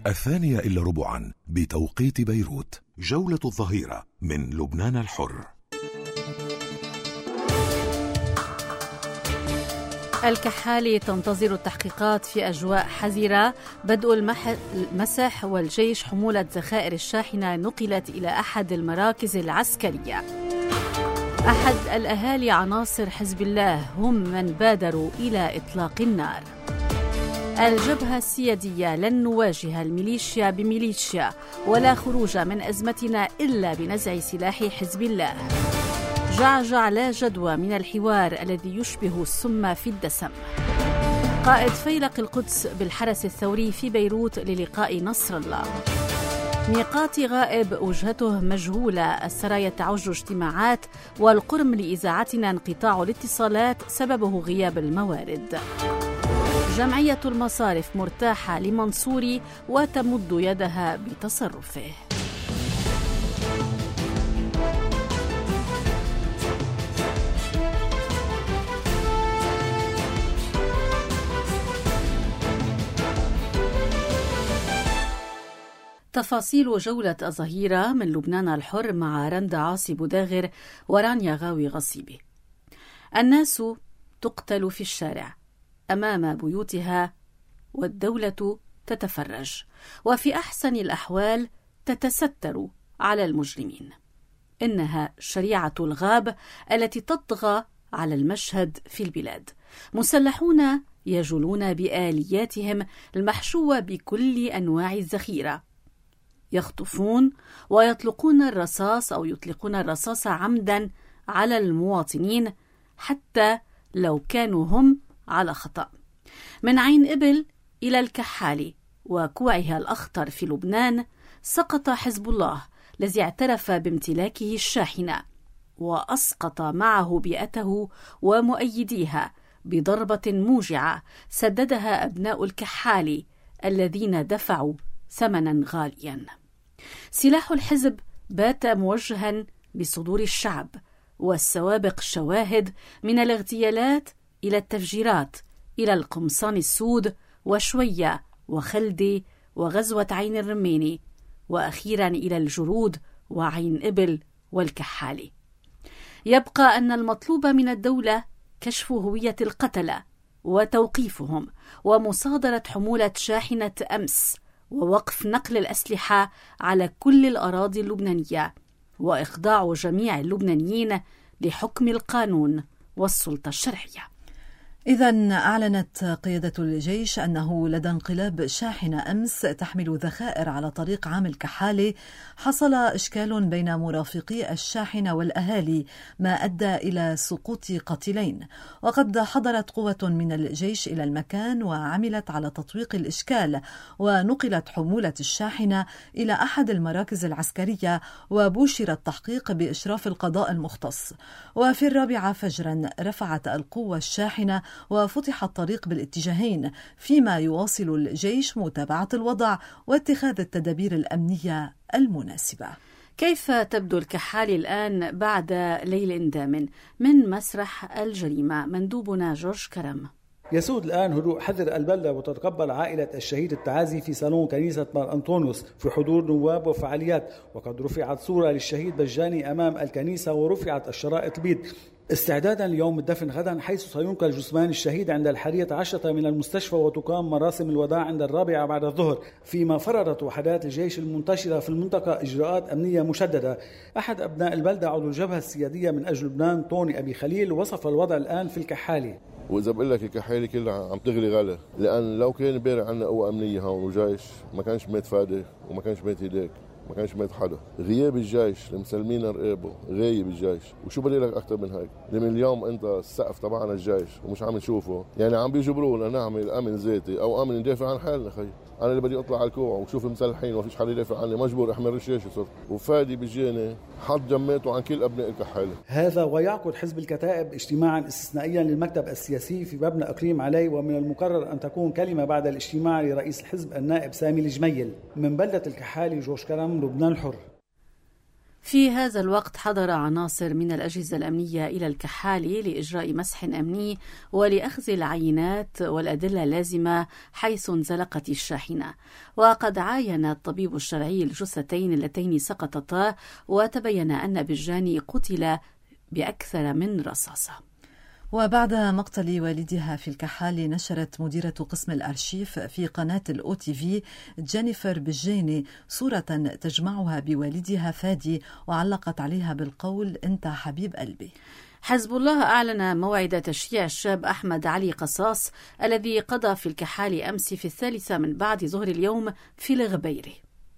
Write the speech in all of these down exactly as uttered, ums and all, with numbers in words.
الثانية إلا ربعا بتوقيت بيروت. جولة الظهيرة من لبنان الحر. الكحالي تنتظر التحقيقات في أجواء حذرة. بدء المسح والجيش حمولة ذخائر الشاحنة نقلت إلى أحد المراكز العسكرية. أحد الأهالي عناصر حزب الله هم من بادروا إلى إطلاق النار. الجبهة السيادية لن نواجه الميليشيا بميليشيا ولا خروج من أزمتنا إلا بنزع سلاح حزب الله. جعجع لا جدوى من الحوار الذي يشبه السم في الدسم. قائد فيلق القدس بالحرس الثوري في بيروت للقاء نصر الله. ميقات غائب وجهته مجهولة، السرايا تعج اجتماعات، والقرم لإذاعتنا انقطاع الاتصالات سببه غياب الموارد. جمعية المصارف مرتاحة لمنصوري وتمد يدها بتصرفه. تفاصيل جولة الظهيرة من لبنان الحر مع رندا عاصي بوداغر ورانيا غاوي غصيبي. الناس تقتل في الشارع أمام بيوتها والدولة تتفرج، وفي أحسن الأحوال تتستر على المجرمين. إنها شريعة الغاب التي تطغى على المشهد في البلاد. مسلحون يجولون بآلياتهم المحشوة بكل أنواع الذخيرة، يخطفون ويطلقون الرصاص أو يطلقون الرصاص عمدا على المواطنين حتى لو كانوا هم على خطأ. من عين إبل إلى الكحالي وكوعها الأخطر في لبنان سقط حزب الله الذي اعترف بامتلاكه الشاحنة وأسقط معه بيئته ومؤيديها بضربة موجعة سددها أبناء الكحالي الذين دفعوا ثمنا غاليا. سلاح الحزب بات موجها بصدور الشعب، والسوابق شواهد من الاغتيالات إلى التفجيرات إلى القمصان السود وشوية وخلدي وغزوة عين الرميني، وأخيرا إلى الجرود وعين إبل والكحالي. يبقى أن المطلوب من الدولة كشف هوية القتلة وتوقيفهم ومصادرة حمولة شاحنة أمس ووقف نقل الأسلحة على كل الأراضي اللبنانية وإخضاع جميع اللبنانيين لحكم القانون والسلطة الشرعية. إذن أعلنت قيادة الجيش أنه لدى انقلاب شاحنة أمس تحمل ذخائر على طريق عام الكحالي حصل إشكال بين مرافقي الشاحنة والأهالي ما أدى إلى سقوط قتيلين، وقد حضرت قوة من الجيش إلى المكان وعملت على تطويق الإشكال، ونقلت حمولة الشاحنة إلى أحد المراكز العسكرية وبوشر التحقيق بإشراف القضاء المختص. وفي الرابعة فجرا رفعت القوة الشاحنة وفتح الطريق بالاتجاهين، فيما يواصل الجيش متابعة الوضع واتخاذ التدابير الأمنية المناسبة. كيف تبدو الكحالي الآن بعد ليل دام؟ من مسرح الجريمة مندوبنا جورج كرم. يسود الآن هدوء حذر البلدة، وتتقبل عائلة الشهيد التعازي في صالون كنيسة مار أنطونيوس في حضور نواب وفعاليات، وقد رفعت صورة للشهيد بجاني أمام الكنيسة ورفعت الشرائط البيض استعدادا ليوم الدفن غدا، حيث سينقل جثمان الشهيد عند الحادية عشرة من المستشفى وتقام مراسم الوداع عند الرابعة بعد الظهر، فيما فرضت وحدات الجيش المنتشرة في المنطقة إجراءات أمنية مشددة. أحد أبناء البلدة عضو الجبهة السيادية من أجل لبنان طوني أبي خليل وصف الوضع الآن في الكحالي. وإذا بقول لك الكحالي كلها عم تغلي غلا، لأن لو كان بارع عنا قوة أمنية هون وجيش ما كانش مات فادي وما كانش مات هيديك، ما كانش مات حدا. غياب الجيش المسلمين رقابه، غايب الجيش، وشو بدي لك أكثر من هيك؟ لمن اليوم أنت السقف تبعنا الجيش ومش عم نشوفه، يعني عم بيجبرونا نعمل أمن ذاتي أو أمن ندافع عن حالنا. خي أنا اللي بدي أطلع على الكوع وشوف مسلحين وما فيش حدا يدافع عني، مجبور أحمل رشاشة صرت، وفادي بجاني حط جماته عن كل أبناء الكحالي. هذا ويعقد حزب الكتائب اجتماعا استثنائيا للمكتب السياسي في مبنى إقليم علي، ومن المقرر أن تكون كلمة بعد الاجتماع لرئيس الحزب النائب سامي الجميل. من بلدة الكحالي جورج كرم، لبنان الحر. في هذا الوقت حضر عناصر من الأجهزة الأمنية إلى الكحالي لإجراء مسح أمني ولأخذ العينات والأدلة اللازمة حيث انزلقت الشاحنة. وقد عاين الطبيب الشرعي الجثتين اللتين سقطتا، وتبين أن بجاني قتل بأكثر من رصاصة. وبعد مقتل والدها في الكحالي، نشرت مديرة قسم الأرشيف في قناة الأو تي في جينيفر بجيني صورة تجمعها بوالدها فادي، وعلقت عليها بالقول: أنت حبيب قلبي. حزب الله أعلن موعد تشييع الشاب أحمد علي قصاص الذي قضى في الكحالي أمس في الثالثة من بعد ظهر اليوم في الغبيري.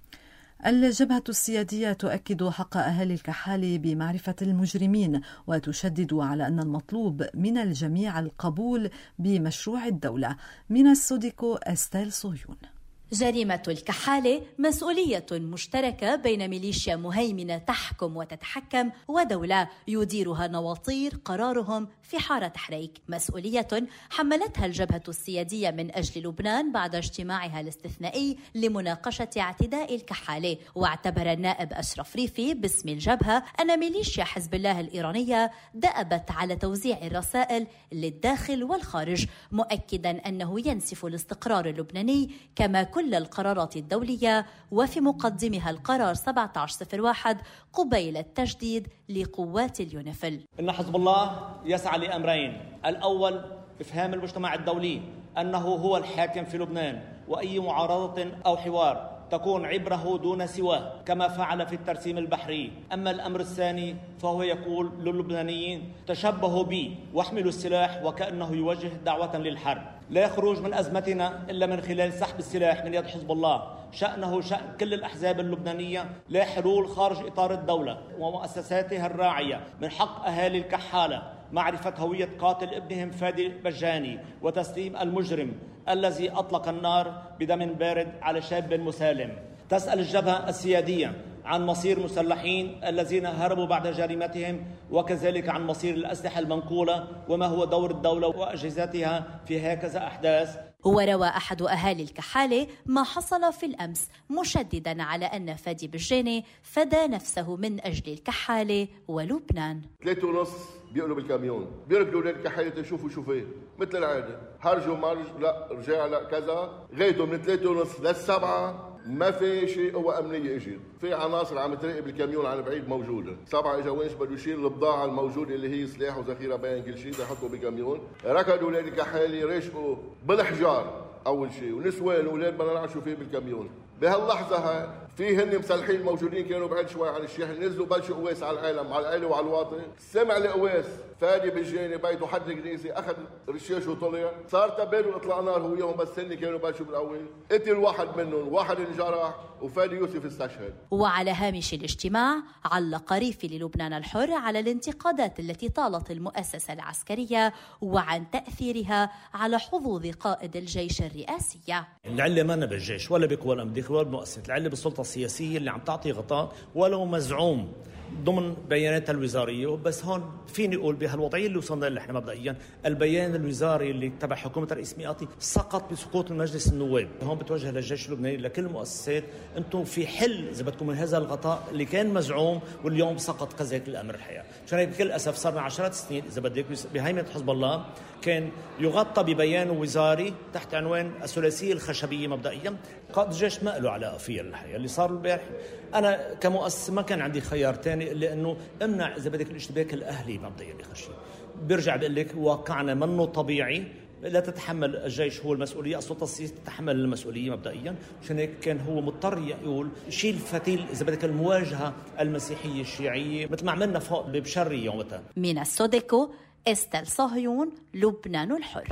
الجبهة السيادية تؤكد حق أهالي الكحالي بمعرفة المجرمين، وتشدد على أن المطلوب من الجميع القبول بمشروع الدولة. من السوديكو أستيل صهيون. جريمة الكحالة مسؤولية مشتركة بين ميليشيا مهيمنة تحكم وتتحكم ودولة يديرها نواطير قرارهم في حارة حريك، مسؤولية حملتها الجبهة السيادية من أجل لبنان بعد اجتماعها الاستثنائي لمناقشة اعتداء الكحالة. واعتبر النائب أشرف ريفي باسم الجبهة أن ميليشيا حزب الله الإيرانية دأبت على توزيع الرسائل للداخل والخارج، مؤكدا أنه ينسف الاستقرار اللبناني كما كل القرارات الدولية، وفي مقدمها القرار سبعة عشر صفر واحد قبيل التجديد لقوات اليونيفيل. إن حزب الله يسعى لأمرين: الأول إفهام المجتمع الدولي أنه هو الحاكم في لبنان، وأي معارضة أو حوار تكون عبره دون سواه كما فعل في الترسيم البحري. أما الأمر الثاني فهو يقول للبنانيين: تشبهوا بي واحملوا السلاح، وكأنه يوجه دعوة للحرب. لا يخرج من أزمتنا إلا من خلال سحب السلاح من يد حزب الله، شأنه شأن كل الأحزاب اللبنانية. لا حلول خارج إطار الدولة ومؤسساتها الراعية. من حق أهالي الكحالة معرفة هوية قاتل ابنهم فادي بجاني وتسليم المجرم الذي أطلق النار بدم بارد على شاب مسالم. تسأل الجبهة السيادية عن مصير مسلحين الذين هربوا بعد جريمتهم، وكذلك عن مصير الأسلحة المنقولة، وما هو دور الدولة وأجهزتها في هكذا أحداث. وروى أحد أهالي الكحالة ما حصل في الأمس، مشددا على أن فادي بجاني فدى نفسه من أجل الكحالة ولبنان. ثلاثة ونص بيقلوا بالكاميون، بيركضوا للكحالة تشوفوا شو فيه مثل العادة، هرجوا مرج لا رجع لا كذا، غيتوا من ثلاثة ونص للسبعة ما في شيء قوة أمنية اجت، في عناصر عم تراقب الكاميون عن بعيد موجودة، سبعة اجا وينش بده يشيل البضاعة الموجودة اللي هي سلاح وذخيرة بين كل شيء يحطوا بكاميون، ركضوا للكحالة رشقوا بالحجار أول شيء، ونسوان وأولاد بدنا نعرف شو فيه بالكاميون. بهاللحظة هاي في هن مسلحين موجودين كانوا بعد شوي عن الشاحن، نزلوا بلشوا قويس على العالم، على العائلة وعلى الواطي. سمع لقويس فادي بجاني بيته حد الكنيسة، أخذ رشاش وطلع، صار تبادل إطلاق نار هو وياهم، بس هن كانوا بلشوا بالأول. قتل واحد منهم، واحد انجرح، وفادي يوسف استشهد. وعلى هامش الاجتماع علق ريفي للبنان الحر على الانتقادات التي طالت المؤسسة العسكرية وعن تأثيرها على حظوظ قائد الجيش الرئاسية. العلة ما بالجيش ولا بقوى الأمريكية ولا بالمؤسسة، العلة بالسلطة السياسية اللي عم تعطي غطاء ولو مزعوم ضمن بياناتها الوزارية. بس هون فيني أقول بهالوضعية اللي وصلنا لها احنا مبدئيا، البيان الوزاري اللي تبع حكومة الرئيس مئاتي سقط بسقوط المجلس النواب. هون بتوجه للجيش اللبناني لكل المؤسسات، انتم في حل اذا بدكم من هذا الغطاء اللي كان مزعوم واليوم سقط كذلك الامر الحقيقه. مشان هيك بكل اسف صارنا عشرات السنين اذا بدك بهيمنه حزب الله كان يغطى ببيان وزاري تحت عنوان الثلاثيه الخشبيه. مبدئيا قائد الجيش ما له علاقه فيها الحقيقه اللي صار البارح. انا كمؤسس ما كان عندي خيار ثاني الا انه امنع اذا بدك الاشتباك الاهلي مبدئيا بخشي. برجع بقول لك واقعنا منه طبيعي، لا تتحمل الجيش هو المسؤولية، السلطة السياسية تتحمل المسؤولية مبدئيا. عشان هيك كان هو مضطر يقول شيل فتيل إذا بدك المواجهة المسيحية الشيعية مثل ما عملنا فوق ببشري يومتها. من السوديكو أستيل صهيون، لبنان الحر.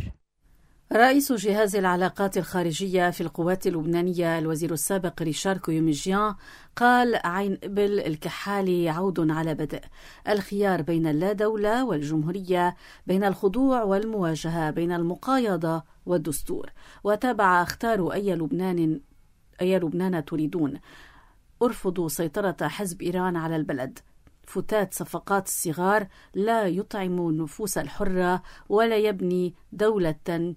رئيس جهاز العلاقات الخارجية في القوات اللبنانية الوزير السابق ريشار كويوميجيان قال عين إبل الكحالي يعود على بدء الخيار بين اللا دولة والجمهورية، بين الخضوع والمواجهة، بين المقايضة والدستور. وتابع اختاروا أي لبنان أي لبنان تريدون، ارفضوا سيطرة حزب إيران على البلد، فتات صفقات الصغار لا يطعم النفوس الحرة ولا يبني دولة.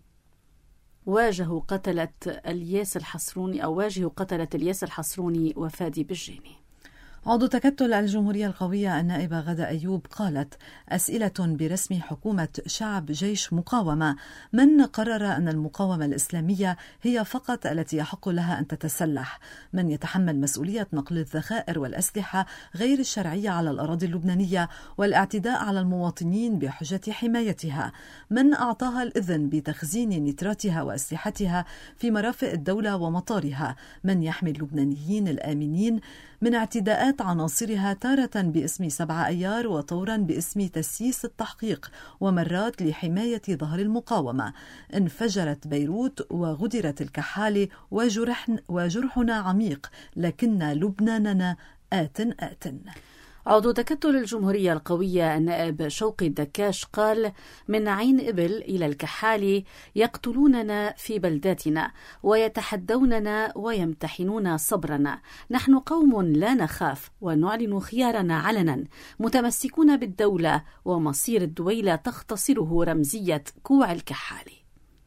واجهوا قتلة الياس الحصروني أو واجهوا قتلة الياس الحصروني وفادي بجاني. عضو تكتل الجمهورية القوية النائبة غادة أيوب قالت: أسئلة برسم حكومة شعب جيش مقاومة. من قرر أن المقاومة الإسلامية هي فقط التي يحق لها أن تتسلح؟ من يتحمل مسؤولية نقل الذخائر والأسلحة غير الشرعية على الأراضي اللبنانية والاعتداء على المواطنين بحجة حمايتها؟ من أعطاها الإذن بتخزين نتراتها وأسلحتها في مرافق الدولة ومطارها؟ من يحمي اللبنانيين الآمنين من اعتداءات عناصرها تارة باسم سبعة أيار وطورا باسم تسييس التحقيق ومرات لحماية ظهر المقاومة؟ انفجرت بيروت وغدرت الكحالة وجرحن وجرحنا عميق، لكن لبناننا آت آت. عضو تكتل الجمهورية القوية النائب شوقي الدكاش قال: من عين إبل إلى الكحالي يقتلوننا في بلداتنا ويتحدوننا ويمتحنون صبرنا. نحن قوم لا نخاف ونعلن خيارنا علنا، متمسكون بالدولة ومصير الدويلة تختصره رمزية كوع الكحالي.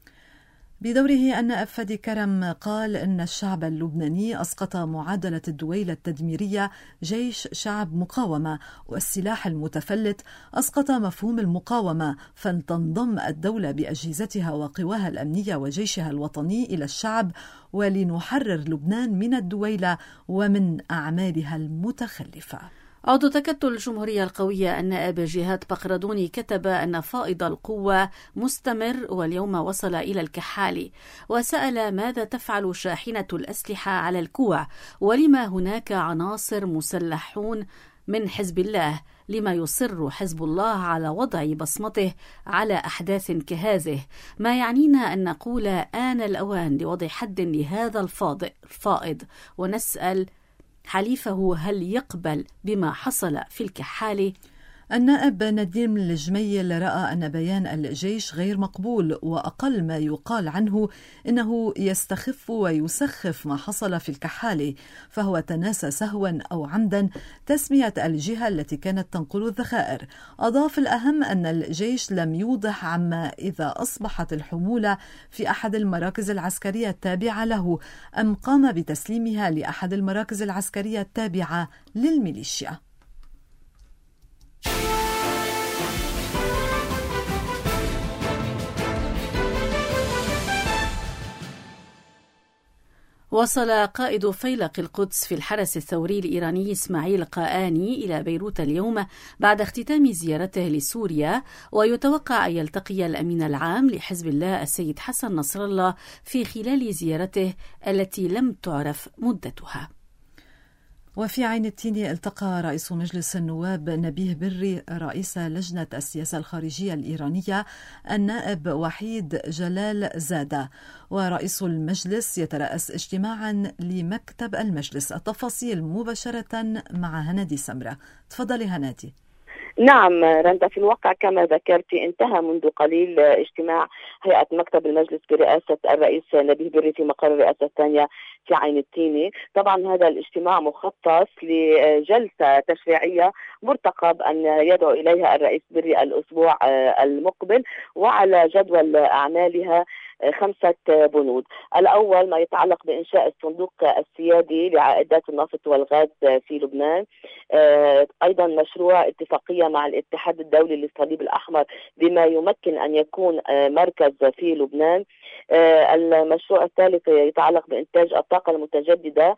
بدوره النائب فادي كرم قال إن الشعب اللبناني أسقط معادلة الدويلة التدميرية جيش شعب مقاومة، والسلاح المتفلت أسقط مفهوم المقاومة، فلتنضم الدولة بأجهزتها وقواها الأمنية وجيشها الوطني إلى الشعب ولنحرر لبنان من الدويلة ومن أعمالها المتخلفة. عضو تكتل الجمهورية القوية النائب جهاد بقردوني كتب أن فائض القوة مستمر واليوم وصل إلى الكحالي، وسأل: ماذا تفعل شاحنة الأسلحة على الكوع؟ ولما هناك عناصر مسلحون من حزب الله؟ لما يصر حزب الله على وضع بصمته على أحداث كهذه؟ ما يعنينا أن نقول آن الأوان لوضع حد لهذا الفائض، ونسأل حليفه هل يقبل بما حصل في الكحالة؟ النائب نديم الجميل رأى أن بيان الجيش غير مقبول، وأقل ما يقال عنه إنه يستخف ويسخف ما حصل في الكحالة، فهو تناسى سهوا أو عمدا تسمية الجهة التي كانت تنقل الذخائر. أضاف: الأهم أن الجيش لم يوضح عما إذا أصبحت الحمولة في أحد المراكز العسكرية التابعة له أم قام بتسليمها لأحد المراكز العسكرية التابعة للميليشيا. وصل قائد فيلق القدس في الحرس الثوري الإيراني إسماعيل قآني إلى بيروت اليوم بعد اختتام زيارته لسوريا، ويتوقع أن يلتقي الأمين العام لحزب الله السيد حسن نصر الله في خلال زيارته التي لم تعرف مدتها. وفي عين التين التقى رئيس مجلس النواب نبيه بري رئيس لجنة السياسة الخارجية الإيرانية النائب وحيد جلال زادة، ورئيس المجلس يترأس اجتماعا لمكتب المجلس. التفاصيل مباشرة مع هنادي سمرة. تفضلي هنادي. نعم رندا، في الواقع كما ذكرت انتهى منذ قليل اجتماع هيئة مكتب المجلس برئاسة الرئيس نبيه بري في مقر الرئاسة الثانية في عين التيني. طبعا هذا الاجتماع مخصص لجلسة تشريعية مرتقب أن يدعو إليها الرئيس بري الأسبوع المقبل، وعلى جدول أعمالها خمسة بنود. الأول ما يتعلق بإنشاء الصندوق السيادي لعائدات النفط والغاز في لبنان، أيضا مشروع اتفاقية مع الاتحاد الدولي للصليب الأحمر بما يمكن أن يكون مركز في لبنان. المشروع الثالث يتعلق بإنتاج الطاقة المتجددة،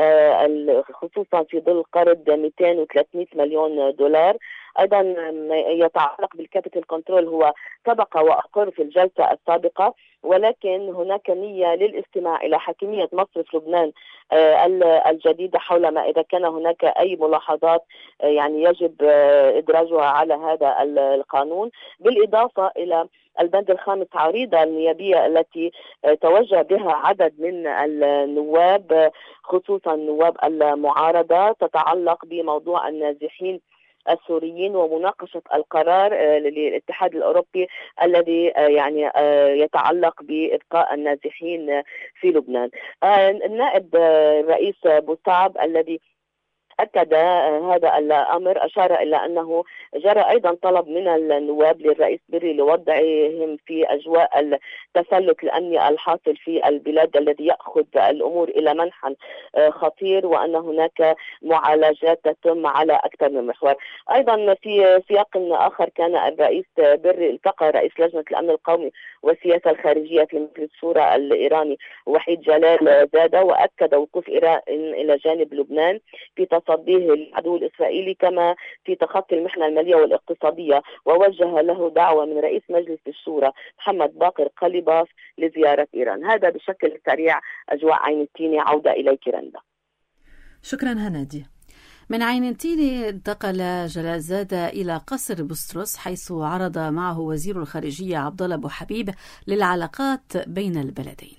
خصوصا في ظل قرض مئتين وثلاثمئة مليون دولار. أيضا يتعلق بالكابيتال كنترول، هو سبق وأقر في الجلسة السابقة، ولكن هناك نية للاستماع إلى حاكمية مصرف لبنان الجديدة حول ما إذا كان هناك أي ملاحظات يعني يجب إدراجها على هذا القانون، بالإضافة إلى البند الخامس عريضة النيابية التي توجه بها عدد من النواب خصوصا نواب المعارضة، تتعلق بموضوع النازحين السوريين ومناقشة القرار للاتحاد الأوروبي الذي يعني يتعلق بإبقاء النازحين في لبنان. النائب الرئيس بوصعب الذي أكد هذا الأمر، أشار إلى أنه جرى أيضا طلب من النواب للرئيس بري لوضعهم في أجواء التسلط الأمني الحاصل في البلاد الذي يأخذ الأمور إلى منحى خطير، وأن هناك معالجات تتم على أكثر من محور. أيضا في سياق آخر كان الرئيس بري التقى رئيس لجنة الأمن القومي والسياسة الخارجية في مجلس الشورى الإيراني وحيد جلال زادة، وأكد وقوف إيران إلى جانب لبنان في تصديه للعدو الإسرائيلي كما في تخطي المحنة المالية والاقتصادية، ووجه له دعوة من رئيس مجلس الشورى محمد باقر قليباف لزيارة إيران. هذا بشكل سريع أجواء عين التيني. عودة إليك رندا. شكرا هنادي. من عين التيني انتقل جلال زادة إلى قصر بسترس حيث عرض معه وزير الخارجية عبد الله أبو حبيب للعلاقات بين البلدين.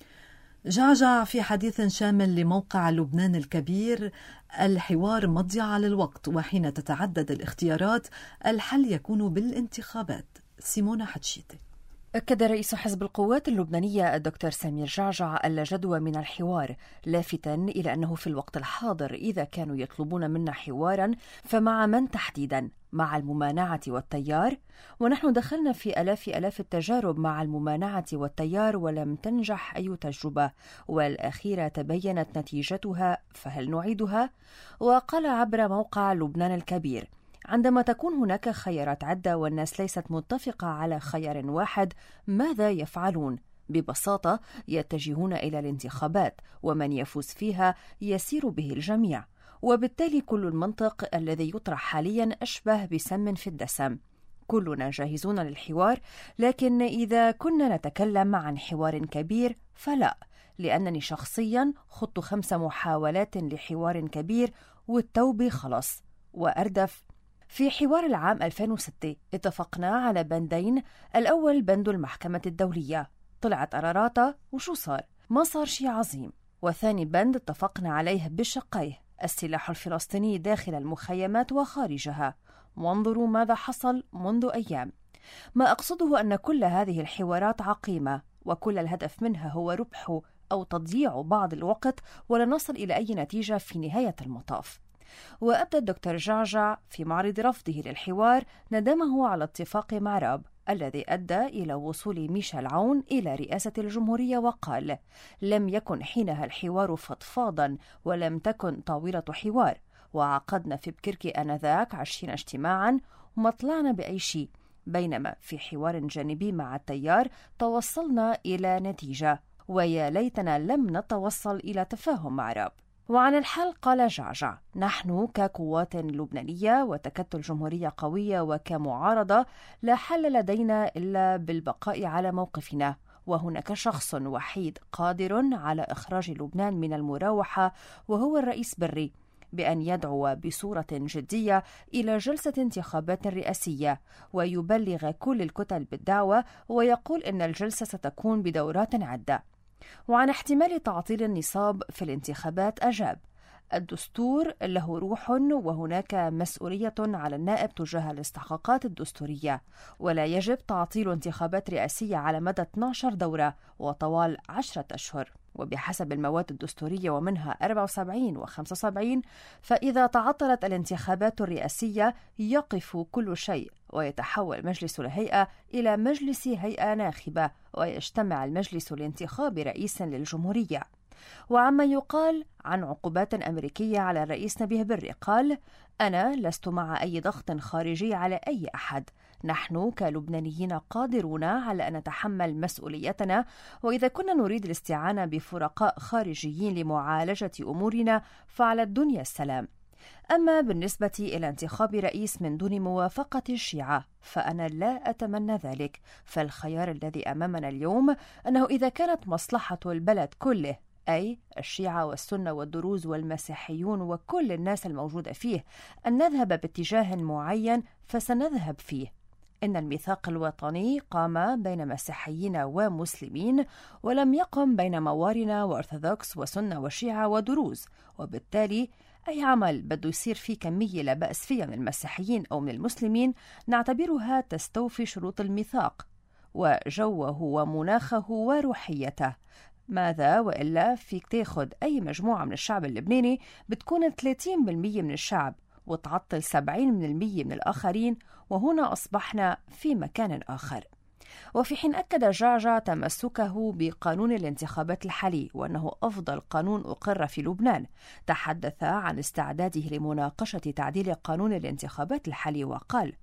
جعجع في حديث شامل لموقع لبنان الكبير: الحوار مضيعة للوقت، وحين تتعدد الاختيارات الحل يكون بالانتخابات. سيمونا حتشيتي. أكد رئيس حزب القوات اللبنانية الدكتور سمير جعجع الجدوى من الحوار، لافتاً إلى أنه في الوقت الحاضر إذا كانوا يطلبون منا حواراً فمع من تحديداً؟ مع الممانعة والتيار؟ ونحن دخلنا في آلاف آلاف التجارب مع الممانعة والتيار ولم تنجح أي تجربة، والأخيرة تبينت نتيجتها، فهل نعيدها؟ وقال عبر موقع لبنان الكبير: عندما تكون هناك خيارات عدة والناس ليست متفقة على خيار واحد، ماذا يفعلون؟ ببساطة يتجهون إلى الانتخابات، ومن يفوز فيها يسير به الجميع، وبالتالي كل المنطق الذي يطرح حاليا أشبه بسم في الدسم. كلنا جاهزون للحوار، لكن إذا كنا نتكلم عن حوار كبير فلا، لأنني شخصيا خضت خمس محاولات لحوار كبير والتوبة خلص. وأردف: في حوار العام ألفين وستة اتفقنا على بندين، الأول بند المحكمة الدولية، طلعت قراراتها وشو صار؟ ما صار شيء عظيم. وثاني بند اتفقنا عليه بشقيه، السلاح الفلسطيني داخل المخيمات وخارجها، وانظروا ماذا حصل منذ أيام. ما أقصده أن كل هذه الحوارات عقيمة، وكل الهدف منها هو ربح أو تضييع بعض الوقت، ولا نصل إلى أي نتيجة في نهاية المطاف. وأبدى الدكتور جعجع في معرض رفضه للحوار ندمه على اتفاق مع راب الذي أدى إلى وصول ميشيل عون إلى رئاسة الجمهورية، وقال: لم يكن حينها الحوار فضفاضا ولم تكن طاولة حوار، وعقدنا في بكركي آنذاك عشرين اجتماعا وما طلعنا بأي شيء، بينما في حوار جانبي مع التيار توصلنا إلى نتيجة، ويا ليتنا لم نتوصل إلى تفاهم مع راب. وعن الحل قال جعجع: نحن كقوات لبنانية وتكتل جمهورية قوية وكمعارضة لا حل لدينا إلا بالبقاء على موقفنا، وهناك شخص وحيد قادر على إخراج لبنان من المراوحة وهو الرئيس بري، بأن يدعو بصورة جدية إلى جلسة انتخابات رئاسية ويبلغ كل الكتل بالدعوة ويقول إن الجلسة ستكون بدورات عدة. وعن احتمال تعطيل النصاب في الانتخابات أجاب: الدستور له روح، وهناك مسؤولية على النائب تجاه الاستحقاقات الدستورية، ولا يجب تعطيل انتخابات رئاسية على مدى اثنتي عشرة دورة وطوال عشرة أشهر، وبحسب المواد الدستورية ومنها أربعة وسبعين وخمسة وسبعين، فإذا تعطلت الانتخابات الرئاسية يقف كل شيء ويتحول مجلس الهيئة إلى مجلس هيئة ناخبة، ويجتمع المجلس لانتخاب رئيس للجمهورية. وعما يقال عن عقوبات أمريكية على الرئيس نبيه بري قال: أنا لست مع أي ضغط خارجي على أي أحد، نحن كلبنانيين قادرون على أن نتحمل مسؤوليتنا، وإذا كنا نريد الاستعانة بفرقاء خارجيين لمعالجة أمورنا فعلى الدنيا السلام. أما بالنسبة إلى انتخاب رئيس من دون موافقة الشيعة فأنا لا أتمنى ذلك، فالخيار الذي أمامنا اليوم أنه إذا كانت مصلحة البلد كله، أي الشيعة والسنة والدروز والمسيحيون وكل الناس الموجودة فيه، أن نذهب باتجاه معين فسنذهب فيه. إن الميثاق الوطني قام بين مسيحيين ومسلمين، ولم يقم بين موارنة وأرثوذكس وسنة وشيعة ودروز، وبالتالي أي عمل بده يصير فيه كمية لا بأس فيها من المسيحيين أو من المسلمين نعتبرها تستوفي شروط الميثاق وجوه ومناخه وروحيته، ماذا وإلا فيك تاخد أي مجموعة من الشعب اللبناني بتكون ثلاثين بالمئة من الشعب وتعطل سبعين بالمئة من الآخرين، وهنا أصبحنا في مكان آخر. وفي حين أكد جعجع تمسكه بقانون الانتخابات الحالي وأنه أفضل قانون أقر في لبنان، تحدث عن استعداده لمناقشة تعديل قانون الانتخابات الحالي وقال: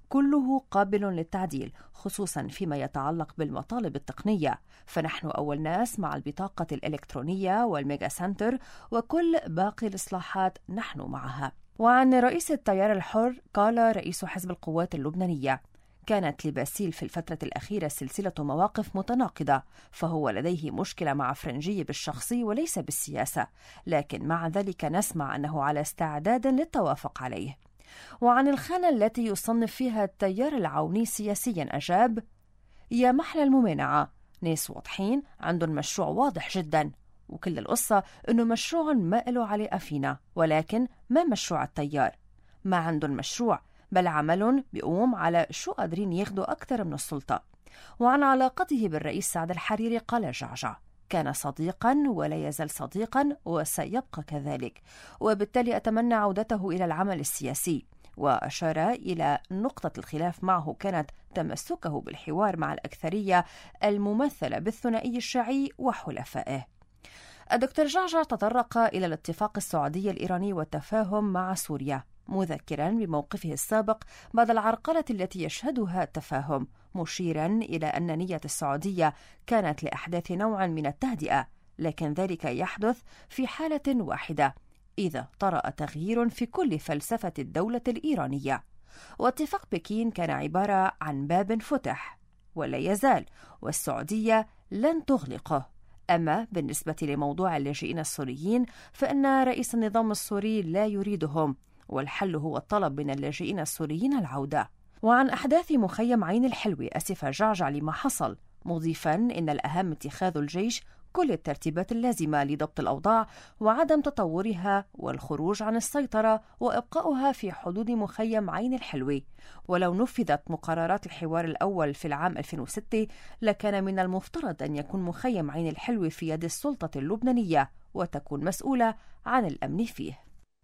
كله قابل للتعديل، خصوصا فيما يتعلق بالمطالب التقنية، فنحن أول ناس مع البطاقة الإلكترونية والميجا سنتر وكل باقي الإصلاحات نحن معها. وعن رئيس التيار الحر قال رئيس حزب القوات اللبنانية: كانت لباسيل في الفترة الأخيرة سلسلة مواقف متناقضة، فهو لديه مشكلة مع فرنجي بالشخصي وليس بالسياسة، لكن مع ذلك نسمع أنه على استعداد للتوافق عليه. وعن الخانة التي يصنف فيها التيار العوني سياسيا أجاب: يا محلى الممانعة، ناس واضحين عندهم مشروع واضح جدا، وكل القصة أنه مشروع ما له علاقة فينا، ولكن ما مشروع التيار، ما عندهم مشروع بل عمل بيقوم على شو قادرين ياخدوا أكثر من السلطة. وعن علاقته بالرئيس سعد الحريري قال جعجع: كان صديقا ولا يزال صديقا وسيبقى كذلك، وبالتالي أتمنى عودته إلى العمل السياسي. وأشار إلى نقطة الخلاف معه كانت تمسكه بالحوار مع الأكثرية الممثلة بالثنائي الشيعي وحلفائه. الدكتور جعجع تطرق إلى الاتفاق السعودي الإيراني والتفاهم مع سوريا، مذكرا بموقفه السابق بعد العرقلة التي يشهدها التفاهم، مشيرا إلى أن نية السعودية كانت لإحداث نوع من التهدئة، لكن ذلك يحدث في حالة واحدة: إذا طرأ تغيير في كل فلسفة الدولة الإيرانية. واتفاق بكين كان عبارة عن باب فتح ولا يزال، والسعودية لن تغلقه. أما بالنسبة لموضوع اللاجئين السوريين فإن رئيس النظام السوري لا يريدهم، والحل هو الطلب من اللاجئين السوريين العودة. وعن أحداث مخيم عين الحلوة أسف جعجع لما حصل، مضيفا إن الأهم اتخاذ الجيش كل الترتيبات اللازمة لضبط الأوضاع وعدم تطورها والخروج عن السيطرة وإبقاؤها في حدود مخيم عين الحلوة. ولو نفذت مقررات الحوار الأول في العام ألفين وستة لكان من المفترض أن يكون مخيم عين الحلوة في يد السلطة اللبنانية وتكون مسؤولة عن الأمن فيه.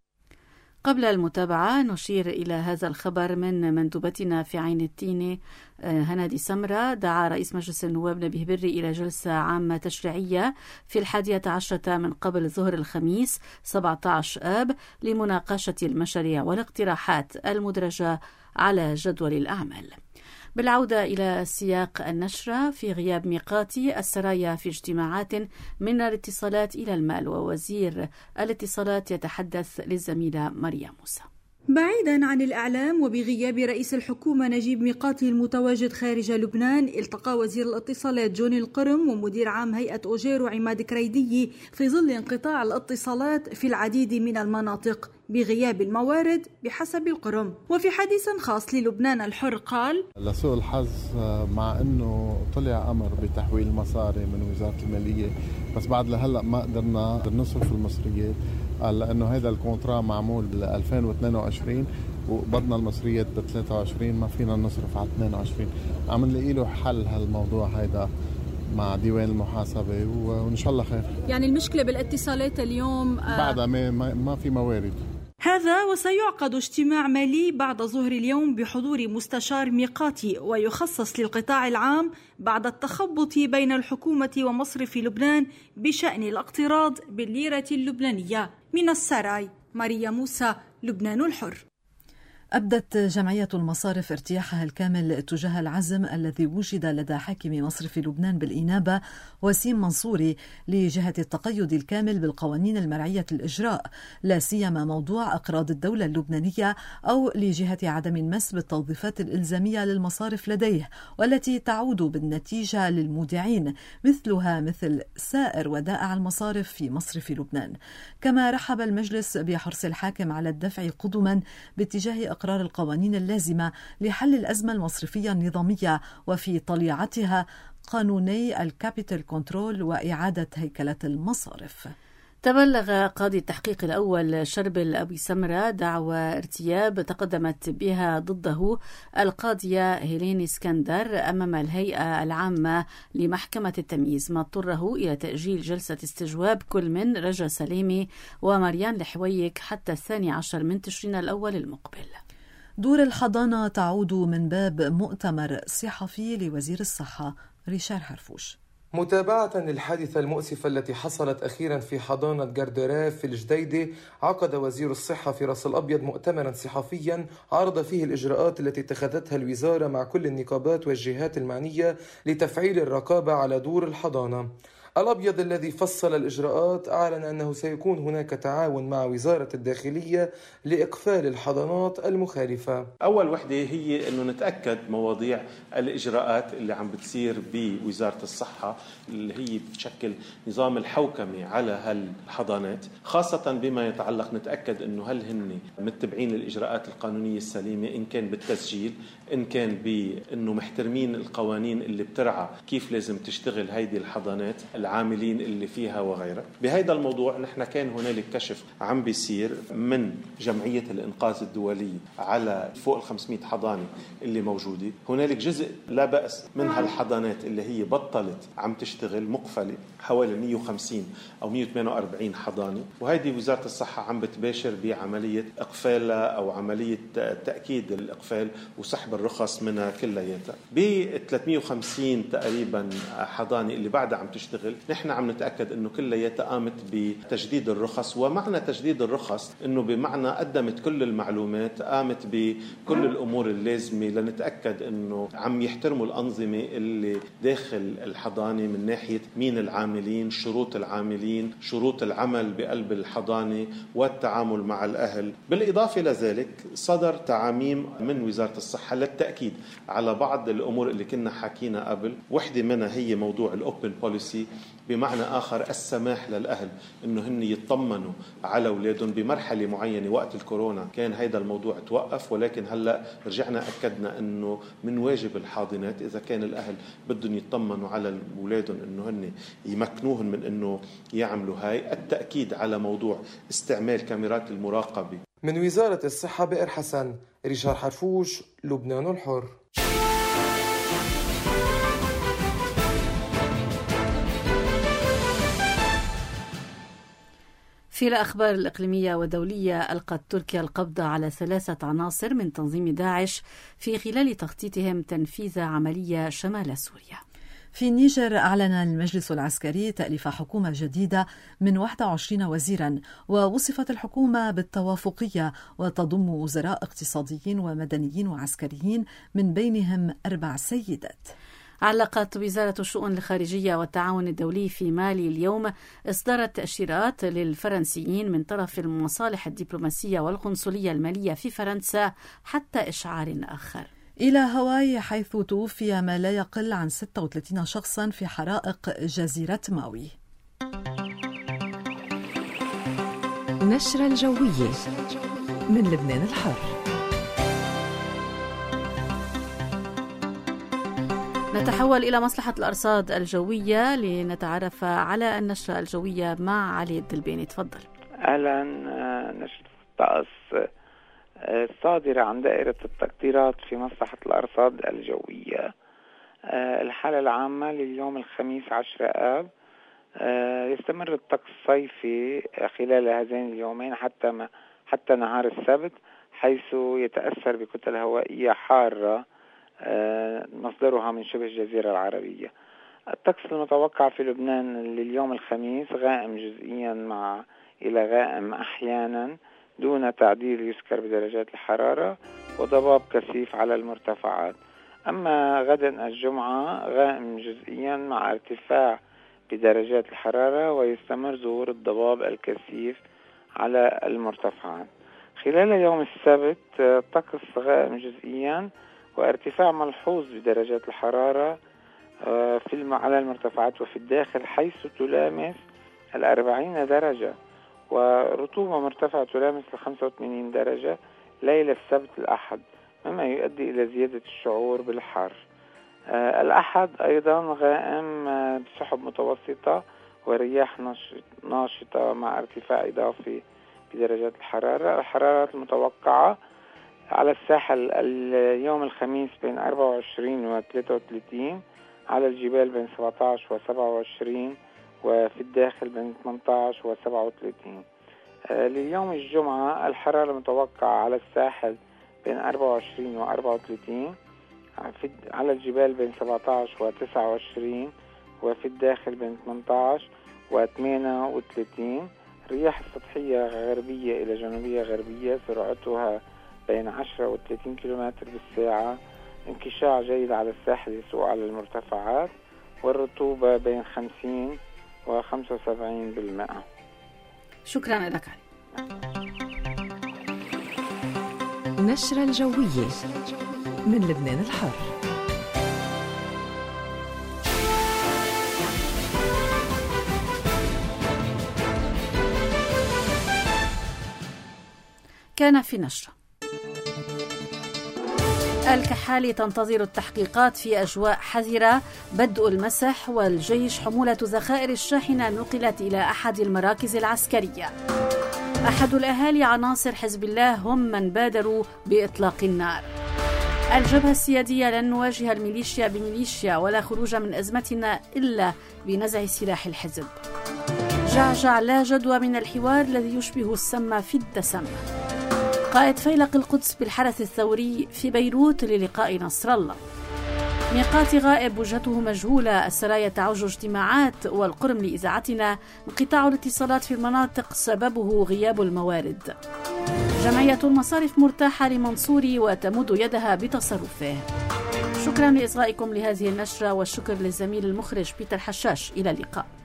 قبل المتابعة نشير إلى هذا الخبر من مندوبتنا في عين التينة هنادي سمرة. دعا رئيس مجلس النواب نبيه بري إلى جلسة عامة تشريعية في الحادية عشرة من قبل ظهر الخميس سبعة عشر آب لمناقشة المشاريع والاقتراحات المدرجة على جدول الأعمال. بالعودة إلى سياق النشرة، في غياب ميقاتي السرايا في اجتماعات من الاتصالات إلى المال، ووزير الاتصالات يتحدث للزميلة مريم موسى. بعيدا عن الإعلام وبغياب رئيس الحكومة نجيب ميقاتي المتواجد خارج لبنان، التقى وزير الاتصالات جوني القرم ومدير عام هيئة أوجيرو عماد كريدي في ظل انقطاع الاتصالات في العديد من المناطق بغياب الموارد بحسب القرم. وفي حديث خاص للبنان الحر قال: لسوء الحظ مع أنه طلع أمر بتحويل مصاري من وزارة المالية، بس بعد لهلأ ما قدرنا نصرف المصريات، لأنه هذا الكونترا معمول ب ألفين واثنين وعشرين وبدنا المصريات ب ثلاثة وعشرين، ما فينا نصرف على اثنين وعشرين. عم نلاقي له حل هالموضوع هيدا مع ديوان المحاسبة وإن شاء الله خير. يعني المشكلة بالاتصالات اليوم بعدها ما, ما في موارد. هذا وسيعقد اجتماع مالي بعد ظهر اليوم بحضور مستشار ميقاتي ويخصص للقطاع العام بعد التخبط بين الحكومة ومصرف لبنان بشأن الاقتراض بالليرة اللبنانية. من السراي مريم موسى، لبنان الحر. أبدت جمعية المصارف ارتياحها الكامل تجاه العزم الذي وجد لدى حاكم مصرف لبنان بالإنابة وسيم منصوري لجهة التقيد الكامل بالقوانين المرعية الإجراء، لا سيما موضوع أقراض الدولة اللبنانية، أو لجهة عدم المس بالتوظيفات الإلزامية للمصارف لديه والتي تعود بالنتيجة للمودعين مثلها مثل سائر ودائع المصارف في مصرف لبنان. كما رحب المجلس بحرص الحاكم على الدفع قدما باتجاه إقرار القوانين اللازمة لحل الأزمة المصرفية النظامية وفي طليعتها قانوني الكابيتال كنترول وإعادة هيكلة المصارف. تبلغ قاضي التحقيق الأول شربل أبي سمرة دعوى ارتياب تقدمت بها ضده القاضية هيلين اسكندر أمام الهيئة العامة لمحكمة التمييز، ما اضطره إلى تأجيل جلسة استجواب كل من رجا سليمي ومريان الحويك حتى الثاني عشر من تشرين الأول المقبل. دور الحضانة تعود من باب مؤتمر صحفي لوزير الصحة ريشار حرفوش. متابعة للحادثة المؤسفة التي حصلت أخيرا في حضانة جاردراف في الجديدة، عقد وزير الصحة في راس الأبيض مؤتمرا صحفيا عرض فيه الإجراءات التي اتخذتها الوزارة مع كل النقابات والجهات المعنية لتفعيل الرقابة على دور الحضانة. الأبيض الذي فصل الإجراءات أعلن أنه سيكون هناك تعاون مع وزارة الداخلية لإقفال الحضانات المخالفة. أول وحدة هي أنه نتأكد مواضيع الإجراءات اللي عم بتصير بوزارة الصحة اللي هي بتشكل نظام الحوكمة على هالحضانات، خاصة بما يتعلق نتأكد أنه هل هن متبعين الإجراءات القانونية السليمة، إن كان بالتسجيل، إن كان بأنه محترمين القوانين اللي بترعى كيف لازم تشتغل هيدي الحضانات، العاملين اللي فيها وغيرها. بهذا الموضوع نحن كان هنالك كشف عم بيصير من جمعية الإنقاذ الدولية على فوق الخمسمائة حضانة اللي موجودة. هنالك جزء لا بأس من هالحضانات اللي هي بطلت عم تشتغل مقفلة، حوالي مئة وخمسين أو مئة وثمانية وأربعين حضانة، وهذه وزارة الصحة عم بتباشر بعملية إقفالها أو عملية تأكيد الإقفال وسحب الرخص منها كلياتها. ب ثلاثمئة وخمسين تقريبا حضانة اللي بعدها عم تشتغل، نحن عم نتأكد أنه كلياتها قامت بتجديد الرخص، ومعنى تجديد الرخص أنه بمعنى قدمت كل المعلومات، قامت بكل الأمور اللازمة لنتأكد أنه عم يحترموا الأنظمة اللي داخل الحضانة من ناحية مين العاملين، شروط العاملين، شروط العمل بقلب الحضانة والتعامل مع الأهل. بالإضافة لذلك صدر تعاميم من وزارة الصحة للتأكيد على بعض الأمور اللي كنا حكينا قبل. وحدة منها هي موضوع الأوبن بوليسي، بمعنى آخر السماح للأهل أنه هن يطمنوا على أولادهم بمرحلة معينة. وقت الكورونا كان هيدا الموضوع توقف، ولكن هلأ رجعنا أكدنا أنه من واجب الحاضنات إذا كان الأهل بدهم يطمنوا على أولادهم أنه هن يمكنوهم من أنه يعملوا هاي. التأكيد على موضوع استعمال كاميرات المراقبة. من وزارة الصحة بئر حسن، ريشار حرفوش، لبنان الحر. في الأخبار الإقليمية والدولية، ألقت تركيا القبض على ثلاثة عناصر من تنظيم داعش في خلال تخطيطهم تنفيذ عملية شمال سوريا. في النيجر أعلن المجلس العسكري تأليف حكومة جديدة من واحد وعشرين وزيرا، ووصفت الحكومة بالتوافقية وتضم وزراء اقتصاديين ومدنيين وعسكريين من بينهم أربع سيدات. علقت وزارة الشؤون الخارجية والتعاون الدولي في مالي اليوم إصدار التأشيرات للفرنسيين من طرف المصالح الدبلوماسية والقنصلية المالية في فرنسا حتى إشعار آخر. إلى هاواي، حيث توفي ما لا يقل عن ستة وثلاثين شخصا في حرائق جزيرة ماوي. نشرة الجوية من لبنان الحر. نتحول إلى مصلحة الأرصاد الجوية لنتعرف على النشرة الجوية مع علي الدلبيني. تفضل. أهلا. نشرة الطقس الصادرة عن دائرة التقديرات في مصلحة الأرصاد الجوية. الحالة العامة لليوم الخميس عشرة آب، يستمر الطقس الصيفي خلال هذين اليومين حتى ما حتى نهار السبت، حيث يتأثر بكتل هوائية حارة مصدرها من شبه الجزيرة العربية. الطقس المتوقع في لبنان لليوم الخميس غائم جزئيا مع إلى غائم أحيانا دون تعديل يذكر بدرجات الحرارة، وضباب كثيف على المرتفعات. أما غدا الجمعة غائم جزئيا مع ارتفاع بدرجات الحرارة، ويستمر ظهور الضباب الكثيف على المرتفعات. خلال يوم السبت الطقس غائم جزئيا وارتفاع ملحوظ بدرجات الحرارة في على المرتفعات وفي الداخل، حيث تلامس الأربعين درجة، ورطوبة مرتفعة تلامس الخمسة وثمانين درجة ليلة السبت الأحد، مما يؤدي إلى زيادة الشعور بالحر. الأحد أيضا غائم بسحب متوسطة ورياح ناشطة مع ارتفاع إضافي بدرجات الحرارة. الحرارات المتوقعة على الساحل اليوم الخميس بين أربعة وعشرين و ثلاثة وثلاثين، على الجبال بين سبعة عشر و سبعة وعشرين، وفي الداخل بين ثمانية عشر و سبعة وثلاثين. لليوم الجمعة الحرارة المتوقعة على الساحل بين أربعة وعشرين و أربعة وثلاثين، على الجبال بين سبعة عشر و تسعة وعشرين، وفي الداخل بين ثمانية عشر و ثمانية وثلاثين. الرياح السطحية غربية إلى جنوبية غربية سرعتها بين عشرة و ثلاثين كيلومتر بالساعة. انكشاف جيد على الساحل يسوق على المرتفعات، والرطوبة بين خمسين و خمسة وسبعين بالمئة. شكرا لك علي. نشرة الجوية من لبنان الحر. كان في نشرة. الكحالي تنتظر التحقيقات في أجواء حذرة. بدء المسح والجيش حمولة ذخائر الشاحنة نقلت إلى أحد المراكز العسكرية. أحد الأهالي عناصر حزب الله هم من بادروا بإطلاق النار. الجبهة السيادية لن نواجه الميليشيا بميليشيا ولا خروج من أزمتنا إلا بنزع سلاح الحزب. جعجع لا جدوى من الحوار الذي يشبه السم في الدسم. قائد فيلق القدس بالحرس الثوري في بيروت للقاء نصر الله. ميقات غائب وجهته مجهولة. السرايا تعوج اجتماعات. والقرم لإذاعتنا انقطاع الاتصالات في المناطق سببه غياب الموارد. جمعية المصارف مرتاحة لمنصوري وتمد يدها بتصرفه. شكرا لإصغائكم لهذه النشرة، والشكر للزميل المخرج بيتر حشاش. إلى اللقاء.